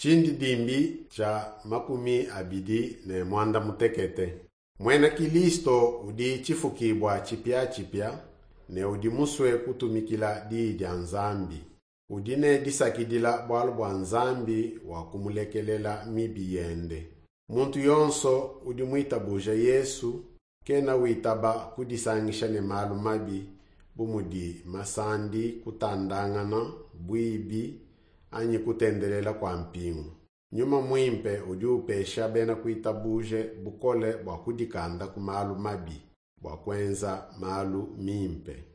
Chindi dimbi cha makumi abidi ne mwanda mutekete. Mwena Kilisto udi chifukibwa chipya ne udi muswe kutumikila di dia nzambi. Udine disakidila bwalu bwa nzambi wa kumulekelela mibi yende. Muntu yonso udi muitabuja Yesu kena uitaba kudisangisha ne malu mabi bumudi masandi kutandangana bwibi anyi kutendelela kwa mpingu. Nyuma mwimpe udi upesha bena kuitabuje bukole bwa kudikanda kumalu mabi bwa kwenza malu mimpe.